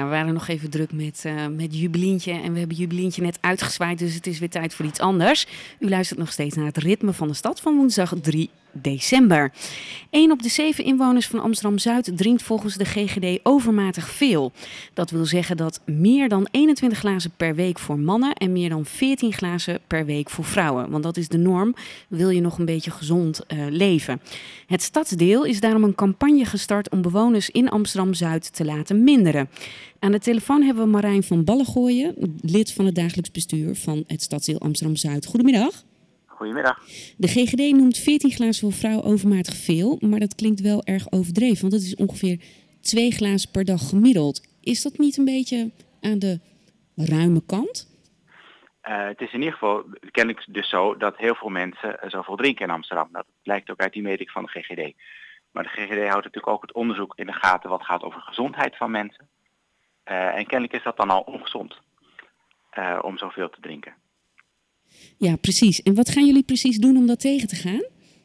we waren nog even druk met Jubelientje. En we hebben Jubelientje net uitgezwaaid, dus het is weer tijd voor iets anders. U luistert nog steeds naar het ritme van de stad van woensdag 3 december. 1 op de 7 inwoners van Amsterdam-Zuid drinkt volgens de GGD overmatig veel. Dat wil zeggen dat meer dan 21 glazen per week voor mannen en meer dan 14 glazen per week voor vrouwen. Want dat is de norm, wil je nog een beetje gezond leven. Het Stadsdeel is daarom een campagne gestart om bewoners in Amsterdam-Zuid te laten minderen. Aan de telefoon hebben we Marijn van Ballengooien, lid van het dagelijks bestuur van het Stadsdeel Amsterdam-Zuid. Goedemiddag. Goedemiddag. De GGD noemt 14 glazen voor vrouw overmatig veel, maar dat klinkt wel erg overdreven, want het is ongeveer 2 glazen per dag gemiddeld. Is dat niet een beetje aan de ruime kant? Het is in ieder geval kennelijk dus zo dat heel veel mensen zoveel drinken in Amsterdam. Dat blijkt ook uit die meting van de GGD. Maar de GGD houdt natuurlijk ook het onderzoek in de gaten wat gaat over gezondheid van mensen. En kennelijk is dat dan al ongezond om zoveel te drinken. Ja, precies. En wat gaan jullie precies doen om dat tegen te gaan?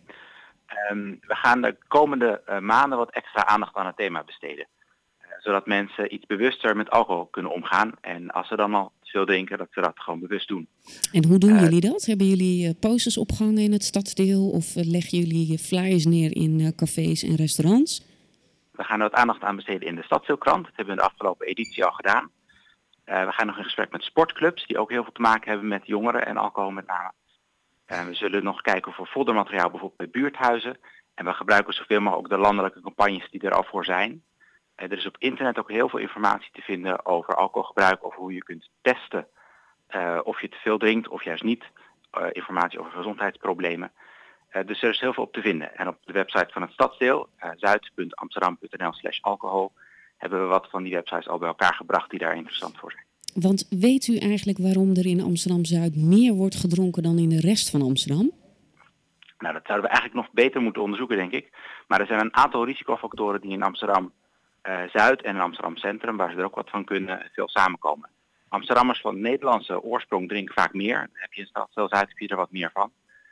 We gaan de komende maanden wat extra aandacht aan het thema besteden. Zodat mensen iets bewuster met alcohol kunnen omgaan. En als ze dan al veel drinken, dat ze dat gewoon bewust doen. En hoe doen jullie dat? Hebben jullie posters opgehangen in het stadsdeel? Of leggen jullie flyers neer in cafés en restaurants? We gaan er wat aandacht aan besteden in de Stadsdeelkrant. Dat hebben we in de afgelopen editie al gedaan. We gaan nog in gesprek met sportclubs die ook heel veel te maken hebben met jongeren en alcohol met name. We zullen nog kijken voor foldermateriaal bijvoorbeeld bij buurthuizen. En we gebruiken zoveel mogelijk ook de landelijke campagnes die er al voor zijn. Er is op internet ook heel veel informatie te vinden over alcoholgebruik, over hoe je kunt testen of je te veel drinkt of juist niet. Informatie over gezondheidsproblemen. Dus er is heel veel op te vinden. En op de website van het Stadsdeel, zuid.amsterdam.nl/alcohol, hebben we wat van die websites al bij elkaar gebracht die daar interessant voor zijn. Want weet u eigenlijk waarom er in Amsterdam-Zuid meer wordt gedronken dan in de rest van Amsterdam? Nou, dat zouden we eigenlijk nog beter moeten onderzoeken, denk ik. Maar er zijn een aantal risicofactoren die in Amsterdam-Zuid en in Amsterdam Centrum, waar ze er ook wat van kunnen, veel samenkomen. Amsterdammers van Nederlandse oorsprong drinken vaak meer. Dan heb je in Stadsdeel-Zuid heb je er wat meer van.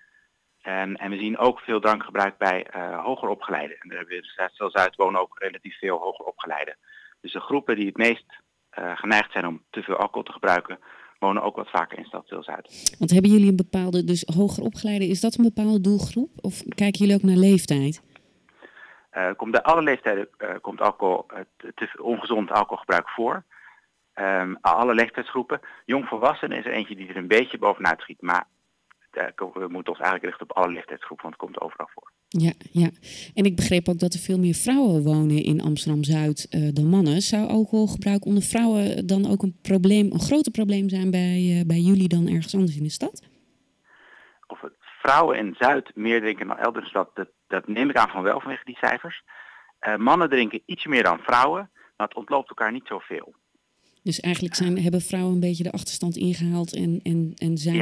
En we zien ook veel drankgebruik bij hoger opgeleiden. En daar hebben we in Stadsdeel-Zuid wonen ook relatief veel hoger opgeleiden. Dus de groepen die het meest geneigd zijn om te veel alcohol te gebruiken, wonen ook wat vaker in Stadsdeel-Zuid. Want hebben jullie een bepaalde, dus hoger opgeleide, is dat een bepaalde doelgroep? Of kijken jullie ook naar leeftijd? Komt bij alle leeftijden komt ongezond alcoholgebruik voor. Alle leeftijdsgroepen. Jongvolwassenen is er eentje die er een beetje bovenuit schiet. Maar we moeten ons eigenlijk richten op alle leeftijdsgroepen, want het komt overal voor. Ja. En ik begreep ook dat er veel meer vrouwen wonen in Amsterdam-Zuid dan mannen. Zou alcoholgebruik onder vrouwen dan ook een groter probleem zijn bij jullie dan ergens anders in de stad? Of het vrouwen in Zuid meer drinken dan elders, dat neem ik aan van wel vanwege die cijfers. Mannen drinken iets meer dan vrouwen, maar het ontloopt elkaar niet zoveel. Dus eigenlijk hebben vrouwen een beetje de achterstand ingehaald en zijn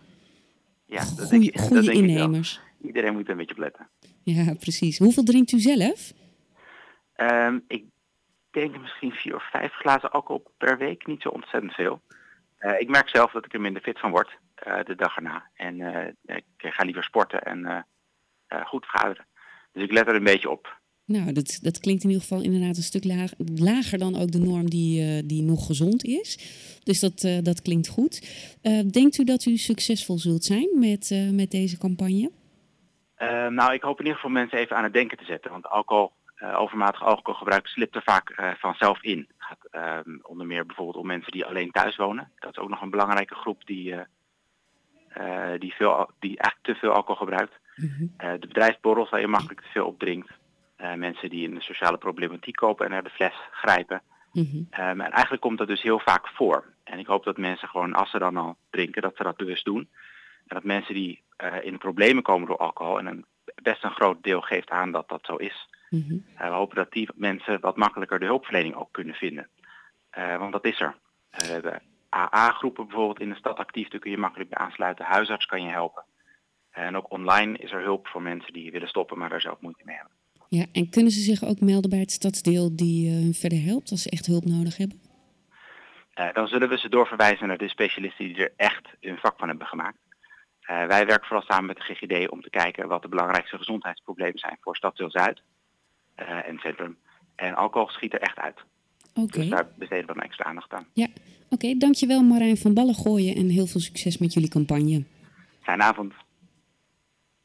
goede innemers. Iedereen moet er een beetje op letten. Ja, precies. Hoeveel drinkt u zelf? Ik denk misschien 4 of 5 glazen alcohol per week. Niet zo ontzettend veel. Ik merk zelf dat ik er minder fit van word de dag erna. En ik ga liever sporten en goed vergaderen. Dus ik let er een beetje op. Nou, dat klinkt in ieder geval inderdaad een stuk lager dan ook de norm die nog gezond is. Dus dat klinkt goed. Denkt u dat u succesvol zult zijn met deze campagne? Nou, ik hoop in ieder geval mensen even aan het denken te zetten. Want overmatig alcoholgebruik slipt er vaak vanzelf in. Het gaat onder meer bijvoorbeeld om mensen die alleen thuis wonen. Dat is ook nog een belangrijke groep die eigenlijk te veel alcohol gebruikt. Mm-hmm. De bedrijfsborrels waar je makkelijk te veel op drinkt. Mensen die in de sociale problematiek kopen en naar de fles grijpen. Mm-hmm. En eigenlijk komt dat dus heel vaak voor. En ik hoop dat mensen gewoon, als ze dan al drinken, dat ze dat bewust doen. En dat mensen die in de problemen komen door alcohol, en best een groot deel geeft aan dat dat zo is. Mm-hmm. We hopen dat die mensen wat makkelijker de hulpverlening ook kunnen vinden. Want dat is er. We hebben AA-groepen bijvoorbeeld in de stad actief, daar kun je makkelijk bij aansluiten. Huisarts kan je helpen. En ook online is er hulp voor mensen die willen stoppen, maar daar zelf moeite mee hebben. Ja, en kunnen ze zich ook melden bij het stadsdeel die hun verder helpt als ze echt hulp nodig hebben? Dan zullen we ze doorverwijzen naar de specialisten die er echt hun vak van hebben gemaakt. Wij werken vooral samen met de GGD om te kijken wat de belangrijkste gezondheidsproblemen zijn voor Stadsdeel Zuid en Centrum. En alcohol schiet er echt uit. Oké. Dus daar besteden we dan extra aandacht aan. Ja, oké. Dankjewel Marijn van Ballengooien en heel veel succes met jullie campagne. Fijne avond.